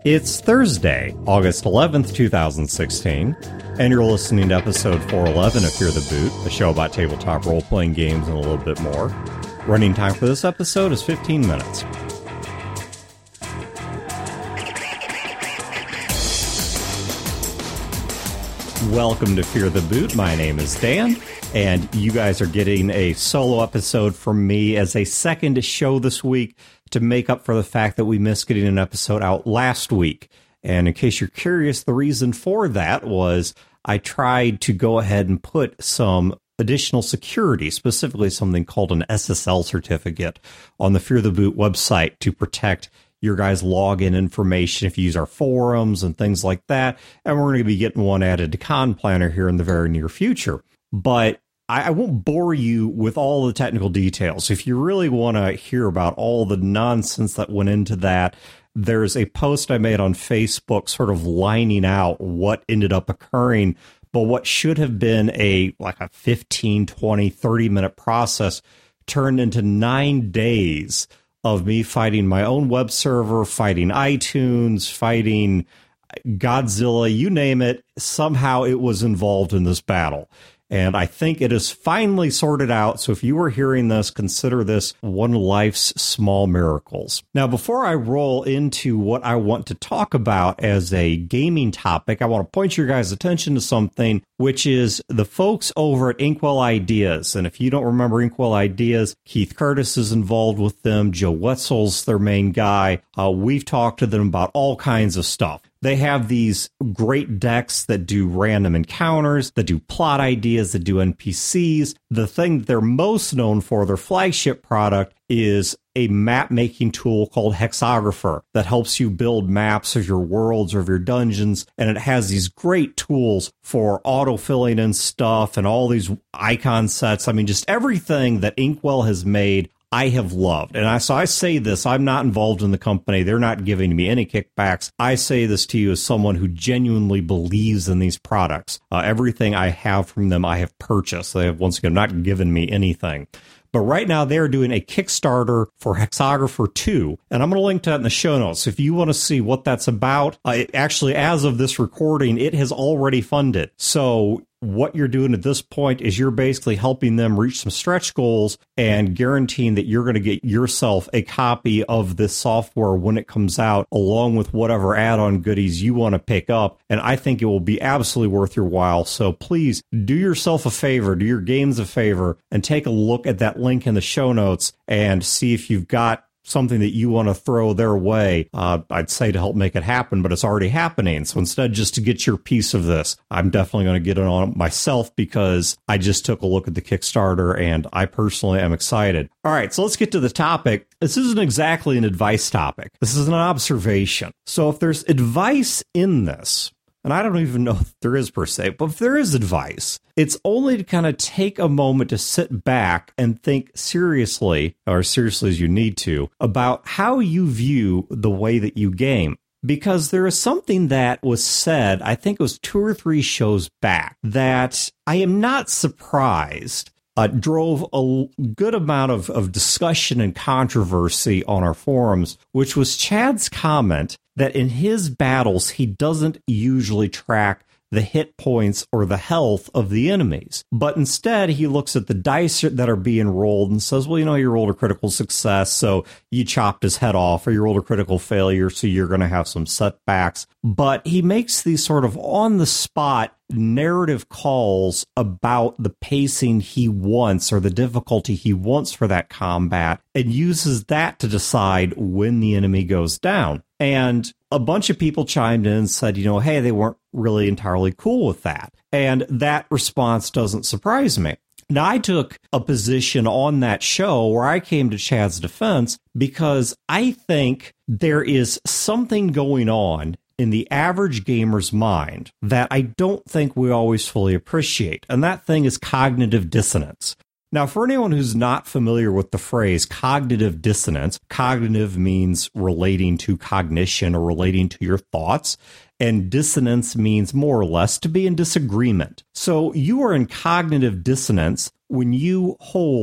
It's Thursday, August 11th, 2016, and you're listening to episode 411 of Fear the Boot, a show about tabletop role-playing games and a little bit more. Running time for this episode is 15 minutes. Welcome to Fear the Boot. My name is Dan, and you guys are getting a solo episode from me as a second show this week to make up for the fact that we missed getting an episode out last week. And in case you're curious, the reason for that was I tried to go ahead and put some additional security, specifically something called an SSL certificate, on the Fear the Boot website to protect your guys' login information if you use our forums and things like that. And we're going to be getting one added to Con Planner here in the very near future. But I won't bore you with all the technical details. If you really want to hear about all the nonsense that went into that, there's a post I made on Facebook sort of lining out what ended up occurring. But what should have been a 15, 20, 30-minute process turned into 9 days of me fighting my own web server, fighting iTunes, fighting Godzilla, you name it. Somehow it was involved in this battle. And I think it is finally sorted out. So if you were hearing this, consider this one of life's small miracles. Now, before I roll into what I want to talk about as a gaming topic, I want to point your guys' attention to something, which is the folks over at Inkwell Ideas. And if you don't remember Inkwell Ideas, Keith Curtis is involved with them. Joe Wetzel's their main guy. We've talked to them about all kinds of stuff. They have these great decks that do random encounters, that do plot ideas, that do NPCs. The thing that they're most known for, their flagship product, is a map-making tool called Hexographer that helps you build maps of your worlds or of your dungeons. And it has these great tools for auto-filling in stuff and all these icon sets. I mean, just everything that Inkwell has made, I have loved. And so I say this, I'm not involved in the company. They're not giving me any kickbacks. I say this to you as someone who genuinely believes in these products. Everything I have from them, I have purchased. They have, once again, not given me anything. But right now, they're doing a Kickstarter for Hexographer 2, and I'm going to link to that in the show notes. If you want to see what that's about, actually, as of this recording, it has already funded. So what you're doing at this point is you're basically helping them reach some stretch goals and guaranteeing that you're going to get yourself a copy of this software when it comes out, along with whatever add-on goodies you want to pick up. And I think it will be absolutely worth your while. So please do yourself a favor, do your games a favor, and take a look at that link in the show notes and see if you've got something that you want to throw their way. I'd say to help make it happen, but it's already happening. So instead, just to get your piece of this, I'm definitely going to get it on myself because I just took a look at the Kickstarter and I personally am excited. All right, so let's get to the topic. This isn't exactly an advice topic. This is an observation. So if there's advice in this, and I don't even know if there is per se, but if there is advice, it's only to kind of take a moment to sit back and think seriously, or seriously as you need to, about how you view the way that you game. Because there is something that was said, I think it was 2 or 3 shows back, that I am not surprised drove a good amount of discussion and controversy on our forums, which was Chad's comment that in his battles, he doesn't usually track the hit points or the health of the enemies. But instead, he looks at the dice that are being rolled and says, well, you rolled a critical success, so you chopped his head off, or you rolled a critical failure, so you're going to have some setbacks. But he makes these sort of on-the-spot narrative calls about the pacing he wants or the difficulty he wants for that combat and uses that to decide when the enemy goes down. And a bunch of people chimed in and said, hey, they weren't really entirely cool with that. And that response doesn't surprise me. Now, I took a position on that show where I came to Chad's defense because I think there is something going on in the average gamer's mind that I don't think we always fully appreciate. And that thing is cognitive dissonance. Now, for anyone who's not familiar with the phrase cognitive dissonance, cognitive means relating to cognition or relating to your thoughts, and dissonance means more or less to be in disagreement. So you are in cognitive dissonance when you hold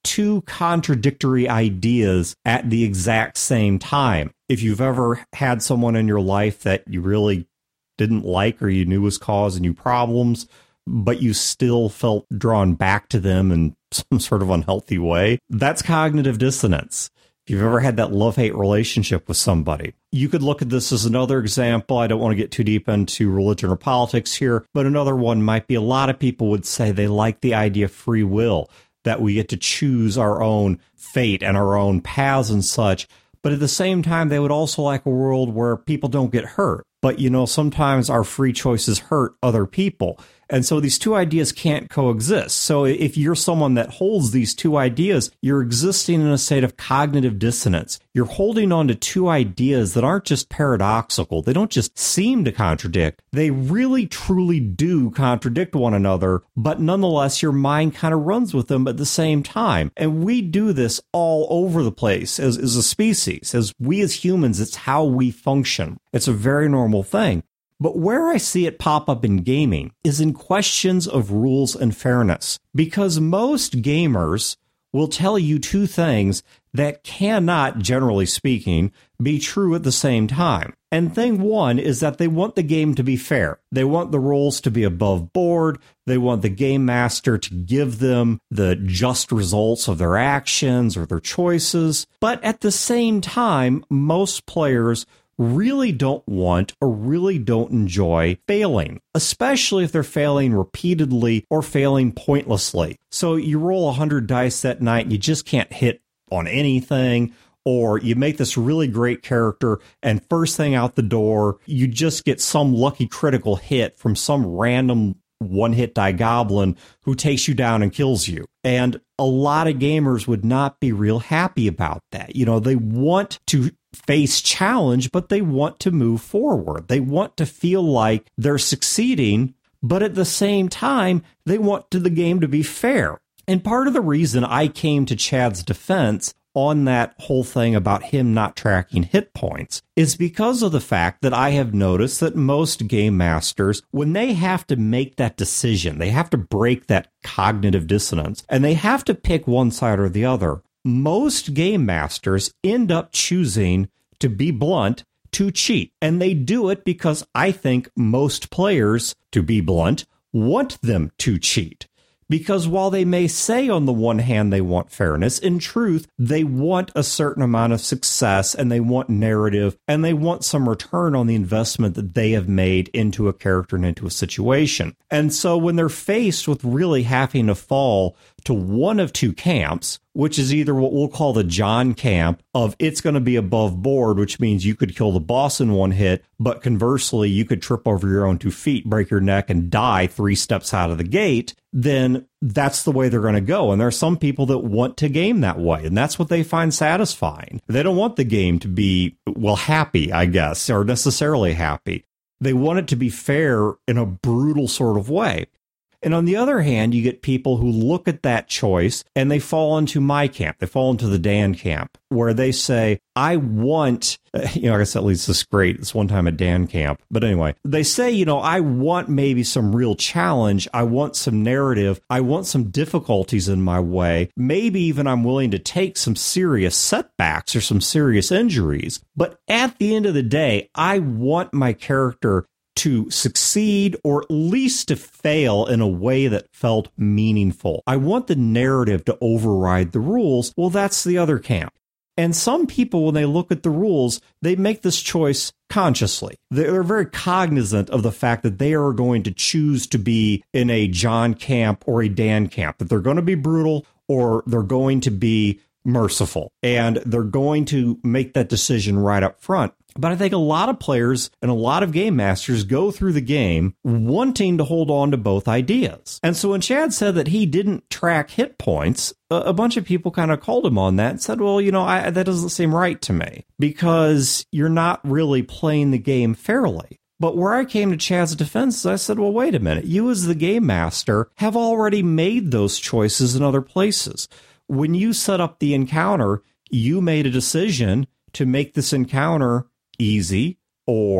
two contradictory ideas at the exact same time. If you've ever had someone in your life that you really didn't like or you knew was causing you problems, but you still felt drawn back to them in some sort of unhealthy way, that's cognitive dissonance. If you've ever had that love-hate relationship with somebody, you could look at this as another example. I don't want to get too deep into religion or politics here, but another one might be a lot of people would say they like the idea of free will, that we get to choose our own fate and our own paths and such. But at the same time, they would also like a world where people don't get hurt. But, sometimes our free choices hurt other people. And so these two ideas can't coexist. So if you're someone that holds these two ideas, you're existing in a state of cognitive dissonance. You're holding on to two ideas that aren't just paradoxical. They don't just seem to contradict. They really, truly do contradict one another. But nonetheless, your mind kind of runs with them at the same time. And we do this all over the place as a species. As we as humans, it's how we function. It's a very normal thing. But where I see it pop up in gaming is in questions of rules and fairness, because most gamers will tell you two things that cannot, generally speaking, be true at the same time. And thing one is that they want the game to be fair. They want the rules to be above board. They want the game master to give them the just results of their actions or their choices. But at the same time, most players really don't want or really don't enjoy failing, especially if they're failing repeatedly or failing pointlessly. So you roll 100 dice that night and you just can't hit on anything, or you make this really great character and first thing out the door, you just get some lucky critical hit from some random one-hit die goblin who takes you down and kills you. And a lot of gamers would not be real happy about that. They want to face challenge, but they want to move forward. They want to feel like they're succeeding, but at the same time, they want the game to be fair. And part of the reason I came to Chad's defense on that whole thing about him not tracking hit points is because of the fact that I have noticed that most game masters, when they have to make that decision, they have to break that cognitive dissonance, and they have to pick one side or the other. Most game masters end up choosing, to be blunt, to cheat. And they do it because I think most players, to be blunt, want them to cheat. Because while they may say on the one hand they want fairness, in truth, they want a certain amount of success and they want narrative and they want some return on the investment that they have made into a character and into a situation. And so when they're faced with really having to fall to one of two camps, which is either what we'll call the John camp of it's going to be above board, which means you could kill the boss in one hit, but conversely, you could trip over your own 2 feet, break your neck, and die 3 steps out of the gate, then that's the way they're going to go. And there are some people that want to game that way, and that's what they find satisfying. They don't want the game to be, happy, I guess, or necessarily happy. They want it to be fair in a brutal sort of way. And on the other hand, you get people who look at that choice and they fall into my camp. They fall into the Dan camp, where they say, I want, I guess at least this is great. It's one time at Dan camp. But anyway, they say, I want maybe some real challenge. I want some narrative. I want some difficulties in my way. Maybe even I'm willing to take some serious setbacks or some serious injuries. But at the end of the day, I want my character to succeed or at least to fail in a way that felt meaningful. I want the narrative to override the rules. Well, that's the other camp. And some people, when they look at the rules, they make this choice consciously. They're very cognizant of the fact that they are going to choose to be in a John camp or a Dan camp, that they're going to be brutal or they're going to be merciful, and they're going to make that decision right up front. But I think a lot of players and a lot of game masters go through the game wanting to hold on to both ideas. And so when Chad said that he didn't track hit points, a bunch of people kind of called him on that and said, well, that doesn't seem right to me because you're not really playing the game fairly. But where I came to Chad's defense, I said, well, wait a minute. You as the game master have already made those choices in other places. When you set up the encounter, you made a decision to make this encounter easy or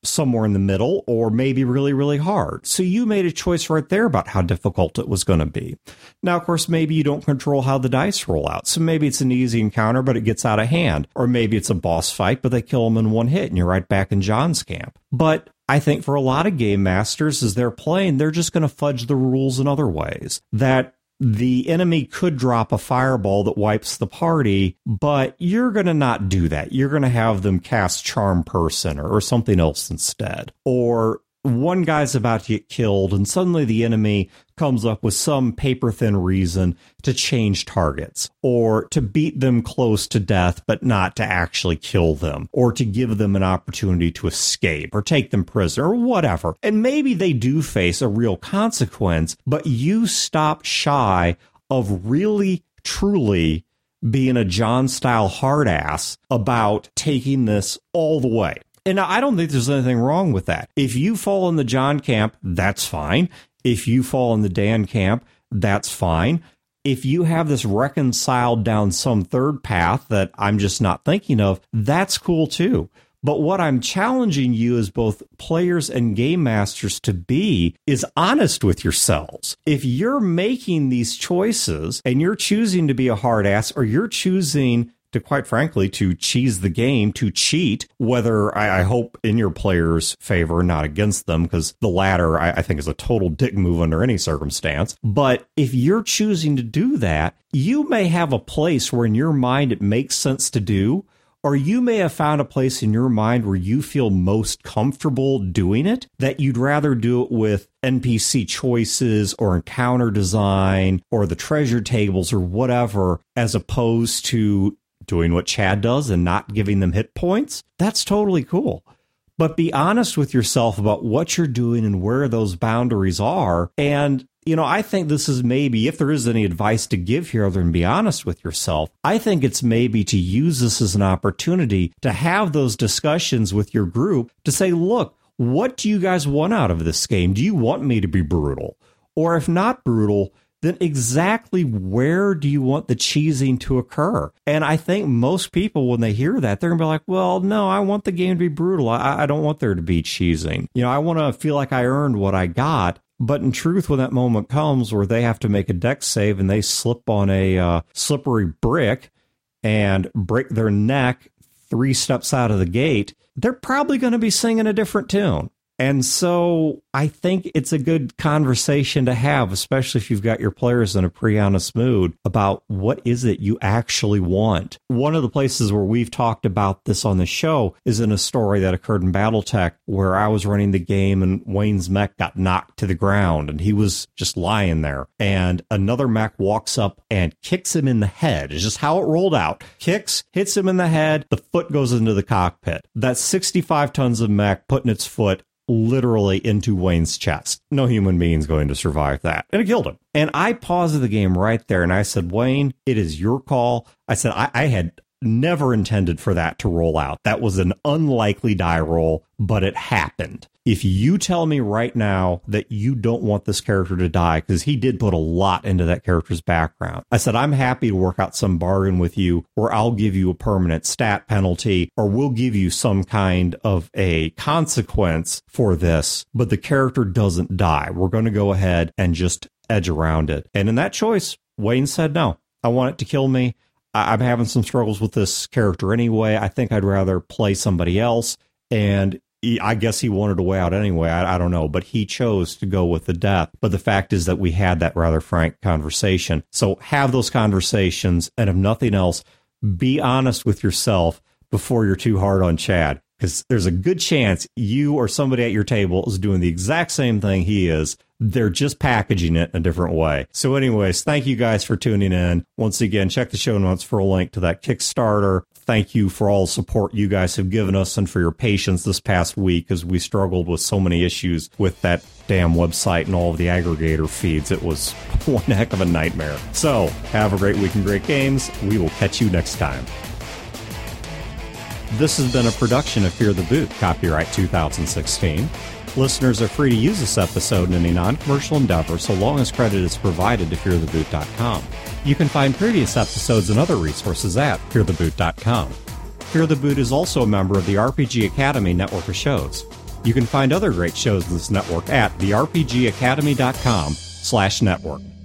somewhere in the middle, or maybe really, really hard. So you made a choice right there about how difficult it was going to be. Now, of course, maybe you don't control how the dice roll out. So maybe it's an easy encounter, but it gets out of hand. Or maybe it's a boss fight, but they kill him in one hit and you're right back in John's camp. But I think for a lot of game masters, as they're playing, they're just going to fudge the rules in other ways. That the enemy could drop a fireball that wipes the party, but you're going to not do that. You're going to have them cast Charm Person or something else instead. Or one guy's about to get killed, and suddenly the enemy comes up with some paper-thin reason to change targets, or to beat them close to death, but not to actually kill them, or to give them an opportunity to escape, or take them prisoner, or whatever. And maybe they do face a real consequence, but you stop shy of really, truly being a John-style hard-ass about taking this all the way. And I don't think there's anything wrong with that. If you fall in the John camp, that's fine. If you fall in the Dan camp, that's fine. If you have this reconciled down some third path that I'm just not thinking of, that's cool too. But what I'm challenging you as both players and game masters to be is honest with yourselves. If you're making these choices and you're choosing to be a hard ass, or you're choosing to, quite frankly, to cheese the game, to cheat, whether I hope in your players' favor, not against them, because the latter, I think, is a total dick move under any circumstance. But if you're choosing to do that, you may have a place where in your mind it makes sense to do, or you may have found a place in your mind where you feel most comfortable doing it, that you'd rather do it with NPC choices or encounter design or the treasure tables or whatever, as opposed to doing what Chad does and not giving them hit points. That's totally cool. But be honest with yourself about what you're doing and where those boundaries are. And, you know, I think this is maybe, if there is any advice to give here other than be honest with yourself, I think it's maybe to use this as an opportunity to have those discussions with your group to say, look, what do you guys want out of this game? Do you want me to be brutal? Or if not brutal, then exactly where do you want the cheesing to occur? And I think most people, when they hear that, they're going to be like, well, no, I want the game to be brutal. I don't want there to be cheesing. You know, I want to feel like I earned what I got. But in truth, when that moment comes where they have to make a dex save and they slip on a slippery brick and break their neck 3 steps out of the gate, they're probably going to be singing a different tune. And so I think it's a good conversation to have, especially if you've got your players in a pretty honest mood about what is it you actually want. One of the places where we've talked about this on the show is in a story that occurred in Battletech where I was running the game and Wayne's mech got knocked to the ground and he was just lying there. And another mech walks up and kicks him in the head. It's just how it rolled out. Kicks, hits him in the head, the foot goes into the cockpit. That's 65 tons of mech putting its foot literally into Wayne's chest. No human being's going to survive that. And it killed him. And I paused the game right there and I said, Wayne, it is your call. I said, I had never intended for that to roll out. That was an unlikely die roll, but it happened. If you tell me right now that you don't want this character to die, because he did put a lot into that character's background, I said, I'm happy to work out some bargain with you where I'll give you a permanent stat penalty or we'll give you some kind of a consequence for this, but the character doesn't die. We're going to go ahead and just edge around it. And in that choice, Wayne said, no, I want it to kill me. I'm having some struggles with this character anyway. I think I'd rather play somebody else. And I guess he wanted a way out anyway. I don't know, but he chose to go with the death. But the fact is that we had that rather frank conversation. So have those conversations. And if nothing else, be honest with yourself before you're too hard on Chad, because there's a good chance you or somebody at your table is doing the exact same thing he is. They're just packaging it in a different way. So anyways, thank you guys for tuning in. Once again, check the show notes for a link to that Kickstarter. Thank you for all the support you guys have given us and for your patience this past week as we struggled with so many issues with that damn website and all of the aggregator feeds. It was one heck of a nightmare. So have a great week and great games. We will catch you next time. This has been a production of Fear the Boot, copyright 2016. Listeners are free to use this episode in any non-commercial endeavor so long as credit is provided to feartheboot.com. You can find previous episodes and other resources at feartheboot.com. Fear the Boot is also a member of the RPG Academy network of shows. You can find other great shows in this network at therpgacademy.com/network.